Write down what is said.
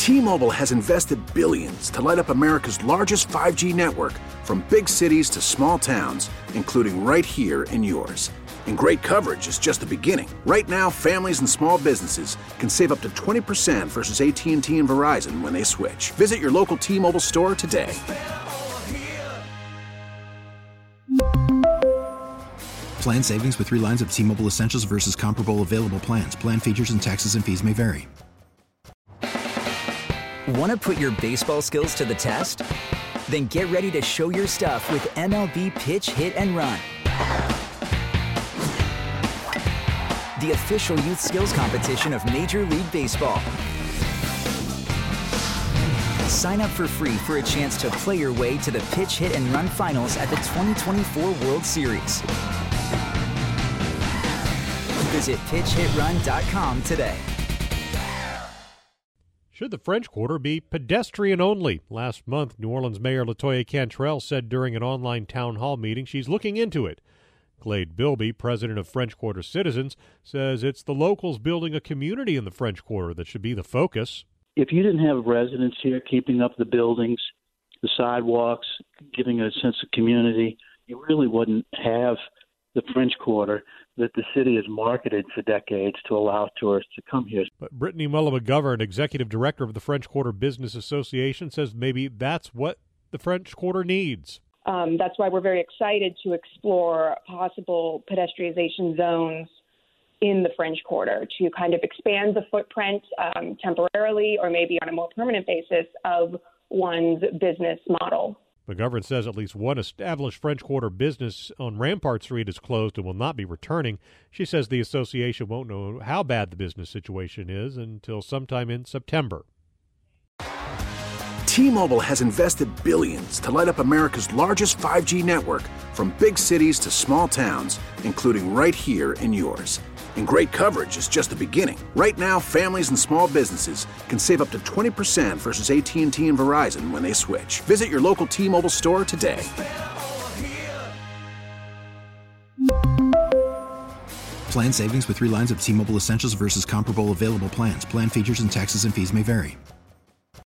T-Mobile has invested billions to light up America's largest 5G network, from big cities to small towns, including right here in yours. And great coverage is just the beginning. Right now, families and small businesses can save up to 20% versus AT&T and Verizon when they switch. Visit your local T-Mobile store today. Plan savings with 3 lines of T-Mobile Essentials versus comparable available plans. Plan features and taxes and fees may vary. Want to put your baseball skills to the test? Then get ready to show your stuff with MLB Pitch, Hit, and Run, the official youth skills competition of Major League Baseball. Sign up for free for a chance to play your way to the Pitch, Hit, and Run finals at the 2024 World Series. Visit pitchhitrun.com today. Should the French Quarter be pedestrian only? Last month, New Orleans Mayor LaToya Cantrell said during an online town hall meeting she's looking into it. Glade Bilby, president of French Quarter Citizens, says it's the locals building a community in the French Quarter that should be the focus. If you didn't have residents here keeping up the buildings, the sidewalks, giving a sense of community, you really wouldn't have the French Quarter that the city has marketed for decades to allow tourists to come here. But Brittany Muller-McGovern, executive director of the French Quarter Business Association, says maybe that's what the French Quarter needs. That's why we're very excited to explore possible pedestrianization zones in the French Quarter to kind of expand the footprint temporarily or maybe on a more permanent basis of one's business model. McGovern says at least one established French Quarter business on Rampart Street is closed and will not be returning. She says the association won't know how bad the business situation is until sometime in September. T-Mobile has invested billions to light up America's largest 5G network, from big cities to small towns, including right here in yours. And great coverage is just the beginning. Right now, families and small businesses can save up to 20% versus AT&T and Verizon when they switch. Visit your local T-Mobile store today. Plan savings with 3 lines of T-Mobile Essentials versus comparable available plans. Plan features and taxes and fees may vary.